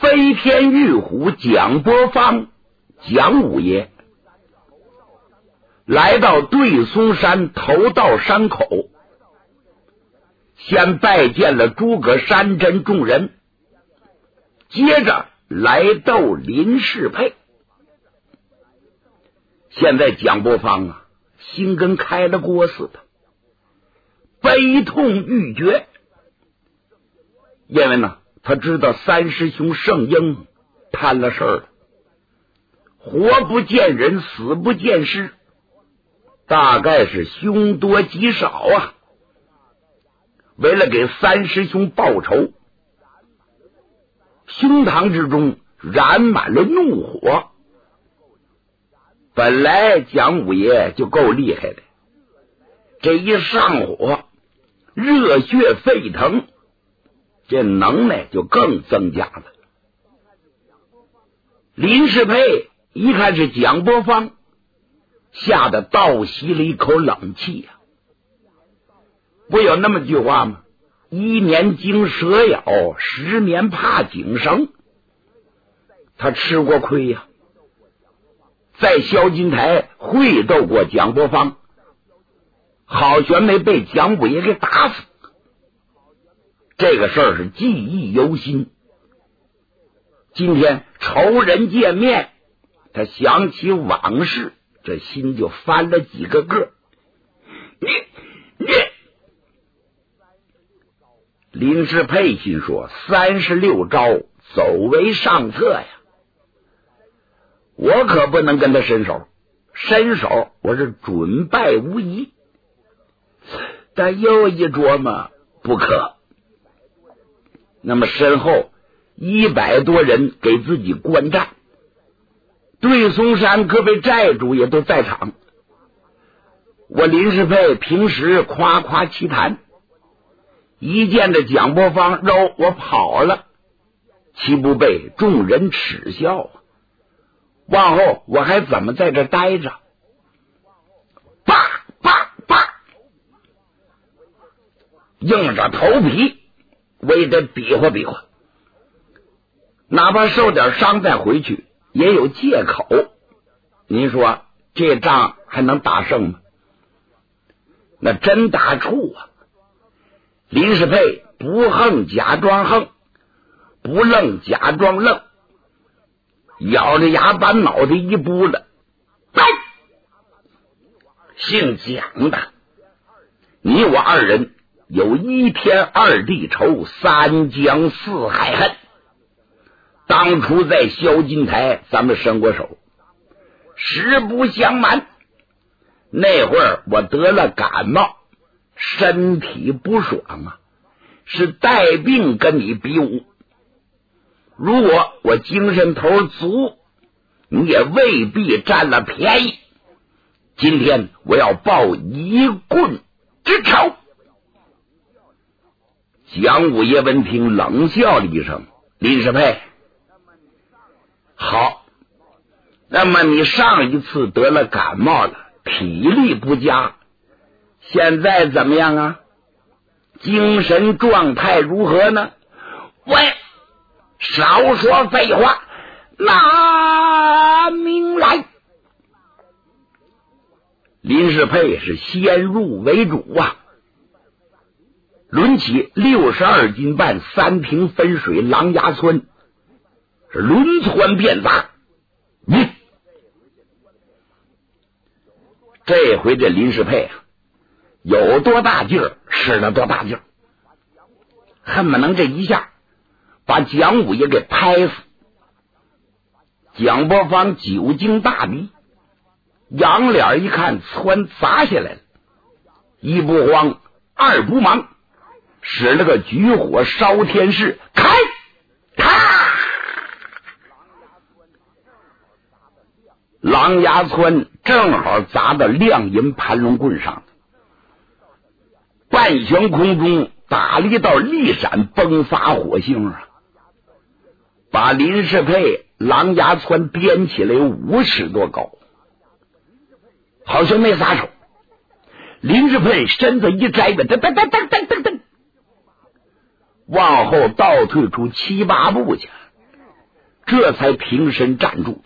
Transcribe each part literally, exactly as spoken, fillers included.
飞天玉虎蒋伯方蒋五爷来到对松山头道山口，先拜见了诸葛山珍众人，接着来斗林世佩。现在蒋伯方啊，心跟开了锅似的，悲痛欲绝，因为呢，他知道三师兄圣婴摊了事儿了，活不见人，死不见尸，大概是凶多吉少啊。为了给三师兄报仇，胸膛之中燃满了怒火。本来蒋五爷就够厉害的，这一上火，热血沸腾，这能耐就更增加了。林世佩一看是蒋伯方，吓得倒吸了一口冷气呀、啊。不有那么句话吗？一年惊蛇咬，十年怕井绳。他吃过亏呀、啊，在萧金台会斗过蒋伯方，好悬没被蒋五爷给打死。这个事儿是记忆犹新。今天仇人见面，他想起往事，这心就翻了几个个。你你林世佩心说，三十六招走为上策呀，我可不能跟他伸手，伸手我是准败无疑。但又一琢磨，不可。那么身后一百多人给自己观战，对松山各位寨主也都在场。我林世佩平时夸夸其谈，一见着蒋伯方肉我跑了，岂不被众人耻笑啊？往后我还怎么在这待着？叭叭叭，硬着头皮我也得比划比划，哪怕受点伤再回去也有借口。您说这仗还能打胜吗？那真打怵啊！林世佩不横假装横，不愣假装愣，咬着牙把脑袋一拨了。来，姓蒋的，你我二人有一天二地仇，三江四海恨。当初在萧金台咱们伸过手，实不相瞒，那会儿我得了感冒，身体不爽啊，是带病跟你比武。如果我精神头足，你也未必占了便宜。今天我要报一棍之仇。蒋五爷闻听冷笑了一声，林世佩，好，那么你上一次得了感冒了，体力不佳，现在怎么样啊？精神状态如何呢？喂，少说废话，拿命来！林世佩是先入为主啊，抡起六十二斤半三瓶分水狼牙村，是抡窜便砸。嗯，这回这林世佩啊，有多大劲儿使了多大劲儿，恨不能这一下把蒋五爷给拍死。蒋伯方久经大敌，仰脸一看窜砸下来了，一不慌二不忙，使了个举火烧天势，开咔，狼牙村正好砸到亮银盘龙棍上，半悬空中打了一道利闪崩发火星啊，把林世佩狼牙村颠起来有五尺多高，好像没撒手。林世佩身子一摘吧，噔噔噔噔噔噔噔，往后倒退出七八步去， 这才平身站住。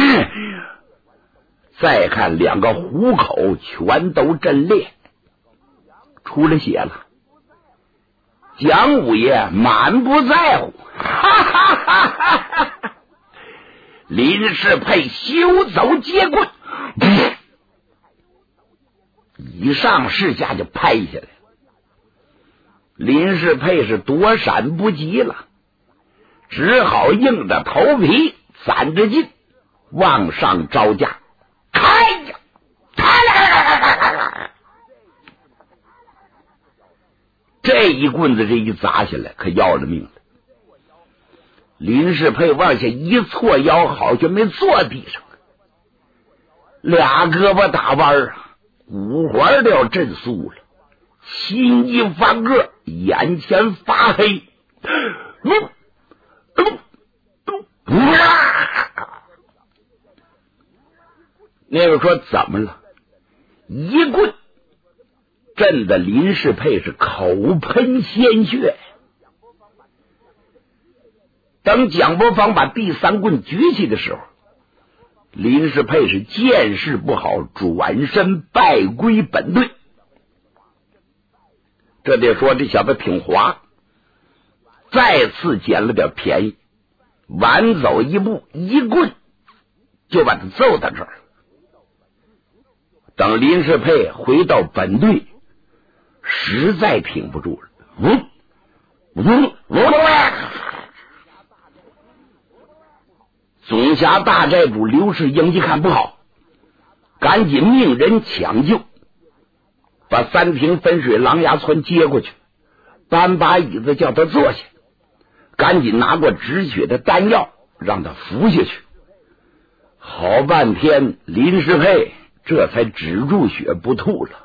再看两个虎口全都震裂，出了血了。蒋五爷满不在乎，哈哈哈哈哈！林世佩休走接棍，以上世下就拍下来。林世佩是躲闪不及了，只好硬着头皮攒着劲往上招架。开呀！这一棍子这一砸下来，可要了命了。林世佩往下一错腰，好像没坐地上，俩胳膊打弯啊，五环都要震酥了，心一翻个，眼前发黑。嗯嗯嗯啊、那个说怎么了？一棍震得林世佩是口喷鲜血。等蒋伯芳把第三棍举起的时候，林世佩是见势不好，转身败归本队。这得说这小子挺滑，再次捡了点便宜，晚走一步，一棍就把他揍到这儿。等林世佩回到本队，实在挺不住了，嗯嗯嗯，总辖大寨主刘世英一看不好，赶紧命人抢救，把三平分水狼牙村接过去，搬把椅子叫他坐下，赶紧拿过止血的丹药让他服下去。好半天林世佩这才止住血不吐了。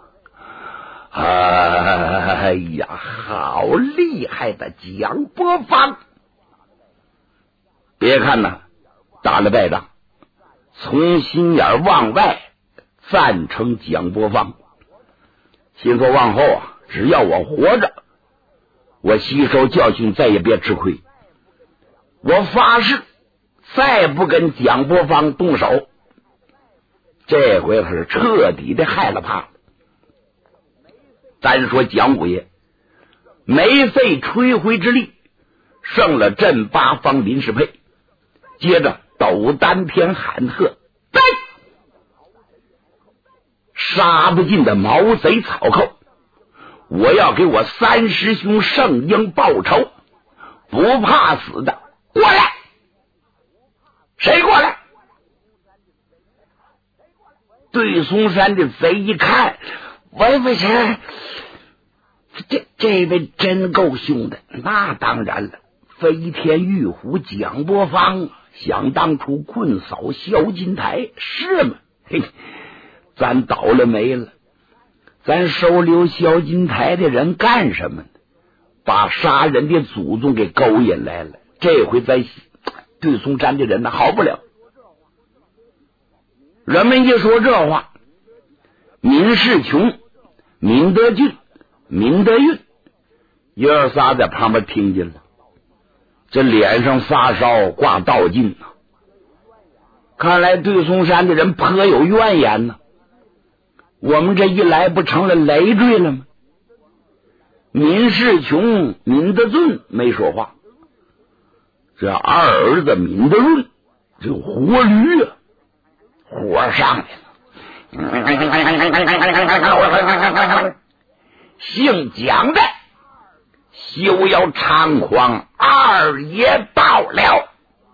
哎呀，好厉害的蒋伯芳！别看呐，打了败仗，从心眼往外赞成蒋伯芳，心说往后啊，只要我活着，我吸收教训，再也别吃亏。我发誓再不跟蒋伯芳动手。这回他是彻底的害了怕了。单说蒋五爷没费吹灰之力胜了镇八方林世佩，接着斗丹篇喊喝：来！杀不尽的毛贼草寇，我要给我三师兄圣婴报仇！不怕死的过来！谁过来？对松山的贼一看，喂喂谁？这这位真够凶的。那当然了，飞天玉虎蒋伯芳想当初棍扫萧金台，是吗？嘿，咱倒了霉了，咱收留萧金台的人干什么呢？把杀人的祖宗给勾引来了。这回咱对松山的人呢好不了。人们一说这话，闵世琼、闵德俊、闵德运爷儿仨在旁边听见了，这脸上发烧，挂道劲呢。看来对松山的人颇有怨言呢。我们这一来不成了累赘了吗？闵世琼、闵德俊没说话，这二儿子闵德润这活驴啊，火上来了。姓蒋的休要猖狂，二爷到了。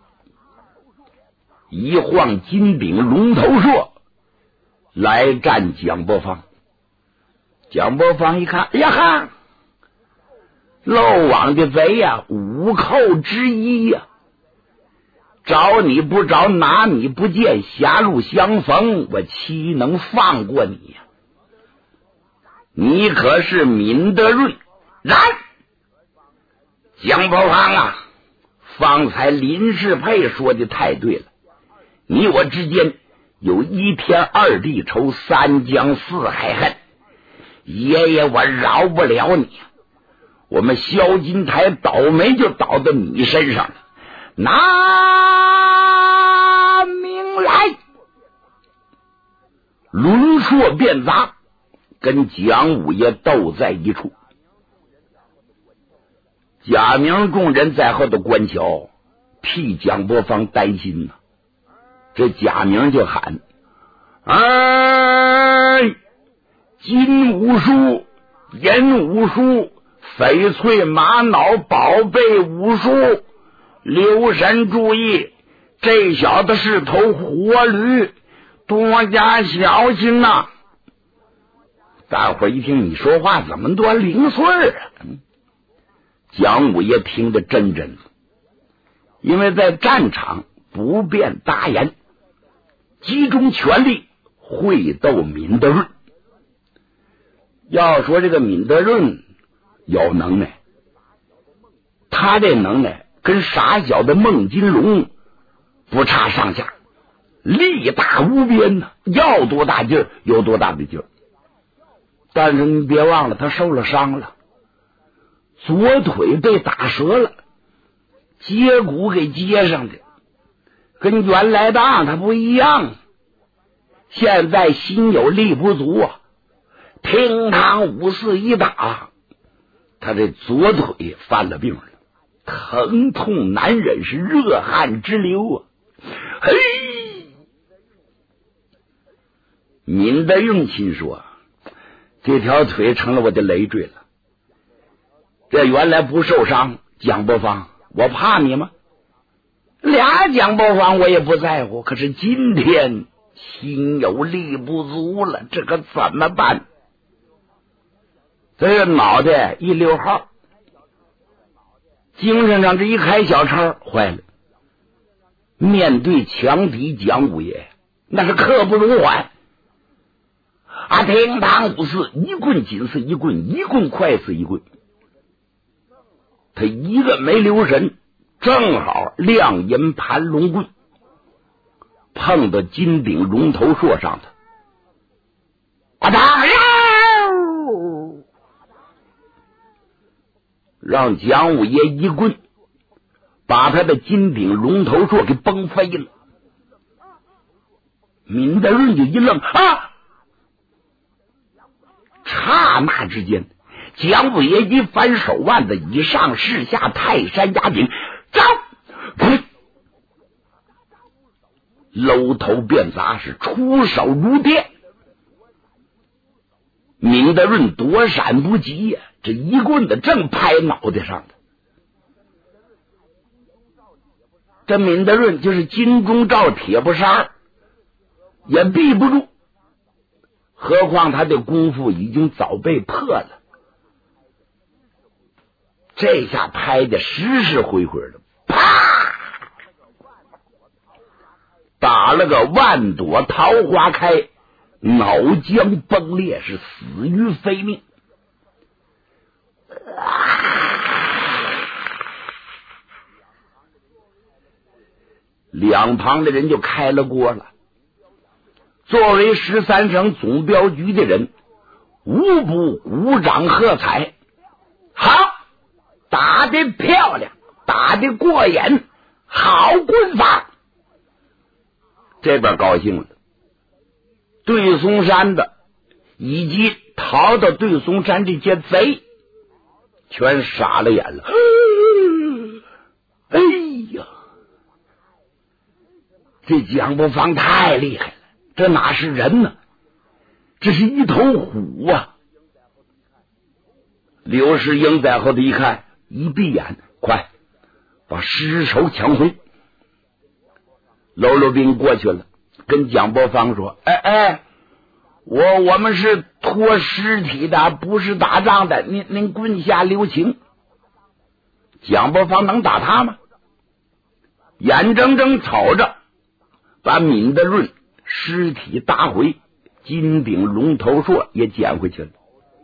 一晃金炳龙头硕来战蒋伯芳。蒋伯芳一看，哎呀哈，漏网的贼呀、啊，五寇之一呀、啊，找你不着，拿你不见，狭路相逢，我岂能放过你呀、啊？你可是闵德润？然蒋伯芳啊，方才林世佩说的太对了，你我之间有一天二地仇，三江四海恨，爷爷我饶不了你。我们萧金台倒霉就倒到你身上了， 拿命来！轮槊便砸，跟蒋五爷斗在一处。贾明众人在后头观瞧，替蒋伯芳担心呐、啊。这贾明就喊：“哎，金武术、银武术、翡翠玛瑙、宝贝武术，留神注意，这小子是头活驴，多加小心呐、啊！”大伙一听，你说话怎么多零碎啊？蒋五爷听得真真的，因为在战场不便答言，集中全力会斗闵德润。要说这个闵德润有能耐，他这能耐跟傻小的孟金龙不差上下，力大无边呢，要多大劲儿有多大的劲儿。但是你别忘了，他受了伤了，左腿被打折了，接骨给接上的，跟原来的他不一样。现在心有力不足啊，厅堂五四一打，他这左腿犯了病了，疼痛难忍，是热汗直流啊！嘿，闵德用心说，这条腿成了我的累赘了。这原来不受伤，蒋伯芳，我怕你吗？俩蒋伯芳我也不在乎，可是今天心有力不足了，这可怎么办？这个脑袋一溜号，精神上这一开小差，坏了。面对强敌蒋五爷，那是刻不容缓啊！厅堂五四，一棍紧似一棍，一棍快似一棍。他一个没留神，正好亮银盘龙棍碰到金顶龙头槊上的，啊当呀！让蒋五爷一棍把他的金顶龙头槊给崩飞了。闵德润就一愣啊！刹那之间，蒋五爷一翻手腕子，以上势下泰山压顶，走！搂头便砸，是出手如电。闵德润躲闪不及呀、啊，这一棍子正拍脑袋上的。这闵德润就是金钟罩铁布衫，也避不住。何况他的功夫已经早被破了，这下拍的实实灰灰的，啪，打了个万朵桃花开，脑浆崩裂，是死于非命。两旁的人就开了锅了。作为十三省总镖局的人，无不鼓掌喝彩。好，打得漂亮，打得过瘾，好棍法。这边高兴了，对松山的以及逃到对松山这些贼全傻了眼了。哎呀，这蒋伯芳太厉害了，这哪是人呢？这是一头虎啊！刘世英在后头一看，一闭眼，快把尸首抢回。喽啰兵过去了，跟蒋伯芳说：“哎哎，我我们是拖尸体的，不是打仗的，您您棍下留情。”蒋伯芳能打他吗？眼睁睁瞅着把闵德润尸体搭回，金顶龙头槊也捡回去了。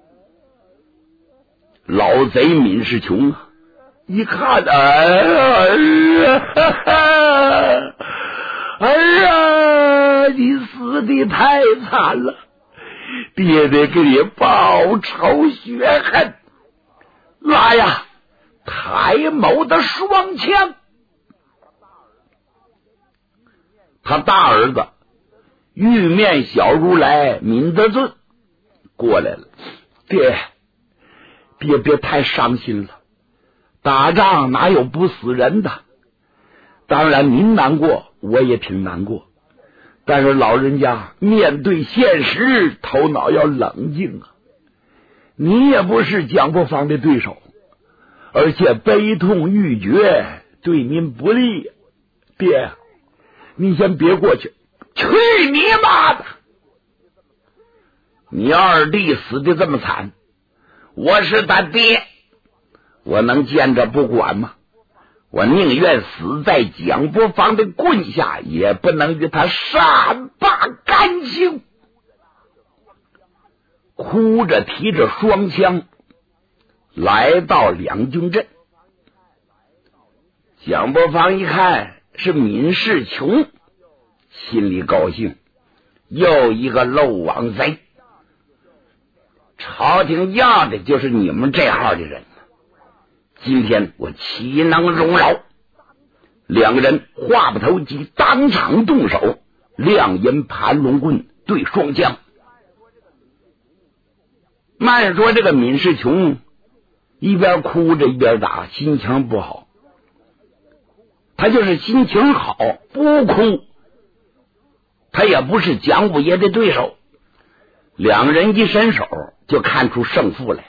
老贼闵世琼啊，一看，哎呀，哎呀，你死的太惨了，爹得给你报仇雪恨。来呀，抬某的双枪， 他大儿子玉面小如来闵德尊过来了。爹，别别太伤心了，打仗哪有不死人的？当然您难过，我也挺难过，但是老人家面对现实，头脑要冷静啊！你也不是蒋国芳的对手，而且悲痛欲绝，对您不利。爹，你先别过去。去你妈的！你二弟死的这么惨，我是他爹，我能见着不管吗？我宁愿死在蒋伯芳的棍下，也不能与他善罢甘休。哭着提着双枪来到两军阵，蒋伯芳一看是闵世琼，心里高兴，又一个漏网贼，朝廷要的就是你们这号的人，今天我岂能容饶？两个人话不投机，当场动手，亮银盘龙棍对双枪。慢说这个闵世琼一边哭着一边打，心情不好。他就是心情好不哭，他也不是蒋五爷的对手。两人一伸手就看出胜负来了。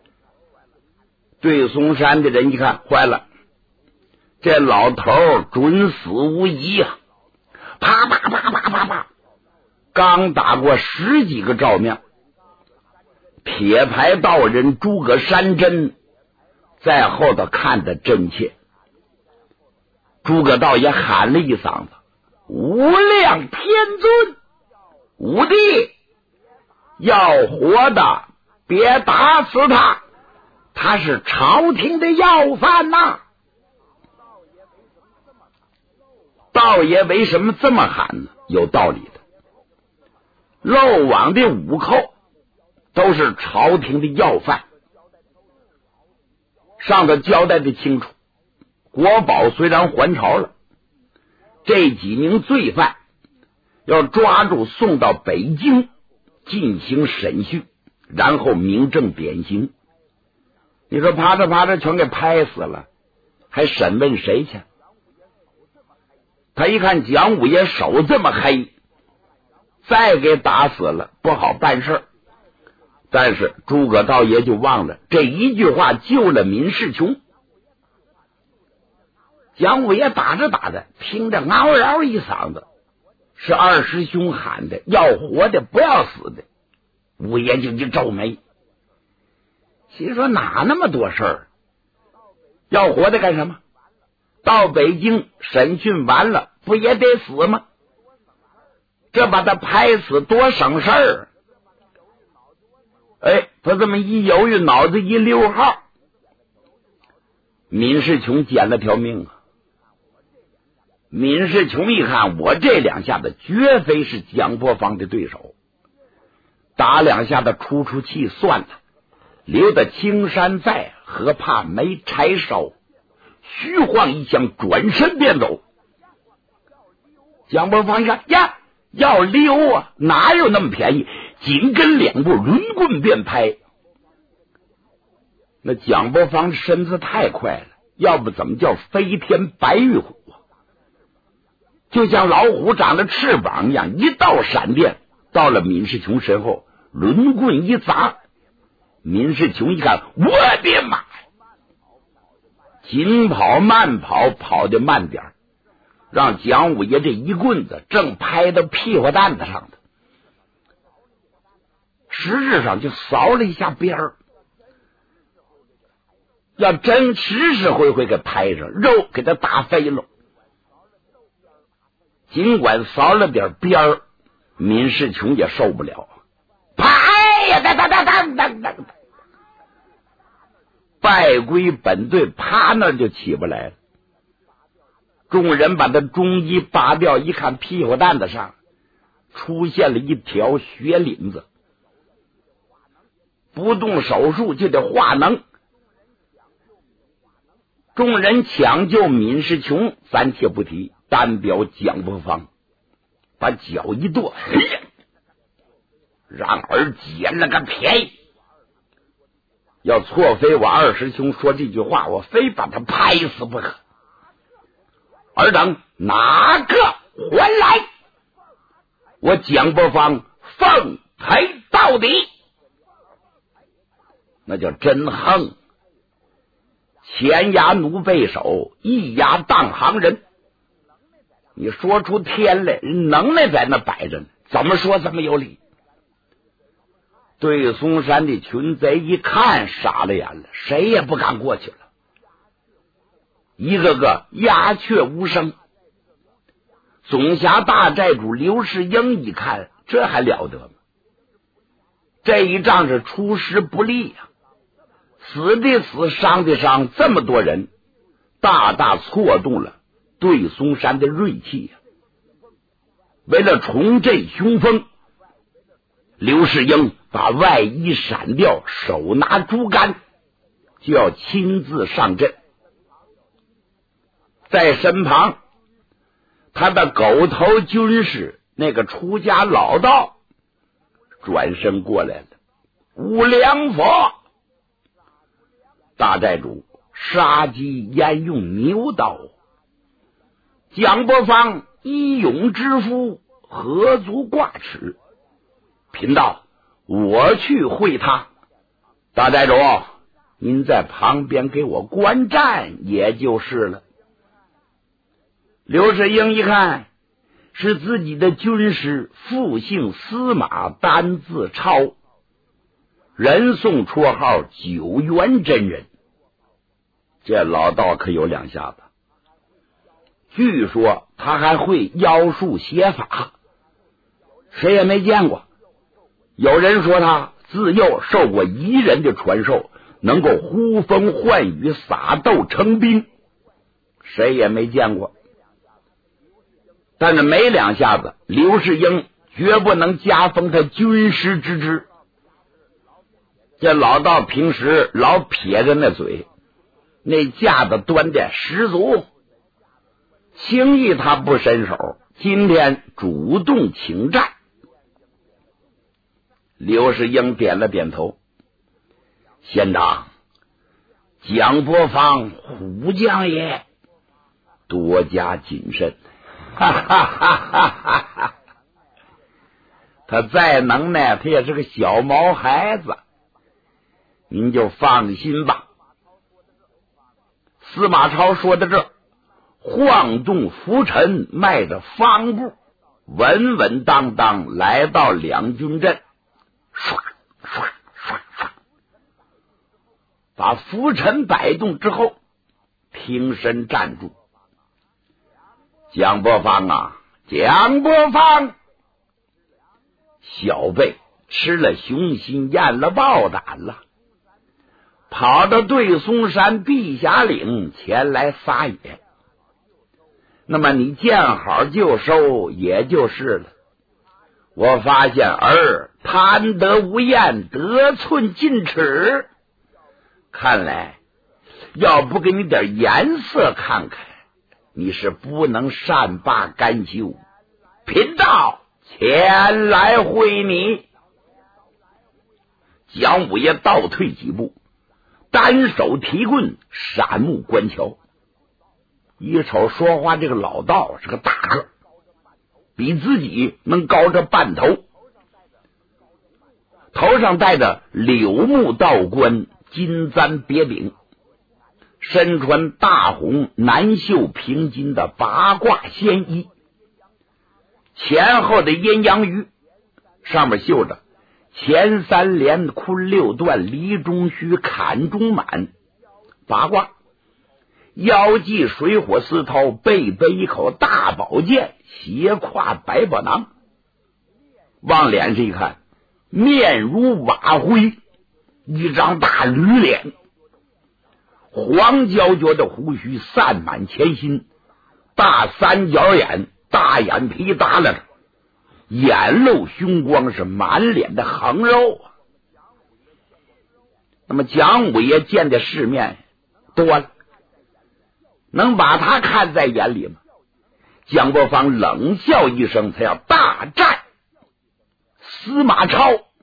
对嵩山的人一看，坏了，这老头准死无疑啊！啪啪啪啪啪啪，刚打过十几个照面，铁牌道人诸葛山珍在后头看得真切。诸葛道也喊了一嗓子：“无量天尊，五弟要活的别打死他，他是朝廷的要犯呐！”道爷为什么这么喊呢？有道理的。漏网的五寇都是朝廷的要犯，上头交代的清楚。国宝虽然还朝了，这几名罪犯要抓住送到北京进行审讯，然后明正典刑。你说啪着啪着全给拍死了，还审问谁去？他一看蒋五爷手这么黑，再给打死了不好办事。但是诸葛道爷就忘了这一句话救了闵世琼。蒋五爷打着打着，听着嗷嗷一嗓子，是二师兄喊的，要活的不要死的。五爷就就皱眉，心说哪那么多事儿？要活的干什么？到北京审讯完了，不也得死吗？这把他拍死多省事儿。哎，他这么一犹豫，脑子一溜号，闵世琼捡了条命啊！闵世琼一看，我这两下子绝非是蒋伯芳的对手，打两下子出出气算了，留得青山在，何怕没柴烧？虚晃一枪，转身便走。蒋伯芳一看呀，要溜啊，哪有那么便宜？紧跟两步，抡棍便拍。那蒋伯芳身子太快了，要不怎么叫飞天白玉虎啊？就像老虎长了翅膀一样，一道闪电到了闵世琼身后，抡棍一砸。闵世琼一看，我的妈！紧跑慢跑，跑得慢点，让蒋五爷这一棍子正拍到屁股蛋子上的，实质上就扫了一下边儿。要真实实回回给拍上，肉给他打飞了。尽管扫了点边儿，闵世琼也受不了，拍呀，哒哒哒哒哒哒，败归本队，啪那就起不来了。众人把他中衣拔掉，一看屁股蛋子上出现了一条血领子，不动手术就得化脓。众人抢救闵世琼暂且不提，单表蒋伯芳。 把脚一跺，嘿呀，让儿捡了个便宜。要错非我二师兄说这句话，我非把他拍死不可。尔等哪个还来？我蒋伯方奉陪到底。那叫真横，前压奴背手，一压当行人。你说出天来，能耐在那摆着呢，怎么说怎么有理。对嵩山的群贼一看傻了眼了，谁也不敢过去了，一个个鸦雀无声。总辖大寨主刘世英一看，这还了得吗？这一仗是出师不利呀、啊，死的死，伤的伤，这么多人，大大挫动了对嵩山的锐气呀、啊。为了重振雄风，刘世英把外衣闪掉，手拿竹竿，就要亲自上阵。在身旁，他的狗头军师那个出家老道转身过来了。五良佛大寨主，杀鸡焉用牛刀？蒋伯方义勇之夫，何足挂齿？贫道我去会他。大寨主，您在旁边给我观战也就是了。刘世英一看是自己的军师，复姓司马，单字超，人送绰号九元真人。这老道可有两下子，据说他还会妖术邪法，谁也没见过。有人说他自幼受过彝人的传授，能够呼风唤雨，撒豆成兵，谁也没见过。但是没两下子，刘世英绝不能加封他军师之职。这老道平时老撇着那嘴，那架子端的十足，轻易他不伸手，今天主动请战。刘世英点了点头，县长，蒋伯方虎将也，多加谨慎。哈哈哈哈哈哈！他再能耐，他也是个小毛孩子，您就放心吧。司马超说到这，晃动拂尘，迈着方步，稳稳当当来到两军阵，唰唰唰唰，把拂尘摆动之后，挺身站住。蒋伯方啊，蒋伯方，小辈吃了雄心，咽了豹胆了，跑到对嵩山碧霞岭前来撒野。那么你见好就收也就是了。我发现儿贪得无厌，得寸进尺，看来要不给你点颜色看看，你是不能善罢甘休。贫道前来会你。蒋五爷倒退几步，单手提棍，闪目观瞧。一瞅说话这个老道是个大个，比自己能高着半头，头上戴着柳木道冠，金簪别柄，身穿大红南绣平金的八卦仙衣，前后的阴阳鱼上面绣着前三连坤六段离中虚坎中满八卦，腰系水火丝绦，背背一口大宝剑，斜挎百宝囊。往脸上一看，面如瓦灰，一张大驴脸，黄焦焦的胡须散满前心，大三角眼，大眼皮耷拉着，眼露凶光，是满脸的横肉啊。那么蒋五爷见的世面多了，能把他看在眼里吗？ 蒋伯方冷笑一声，他要大战司马超。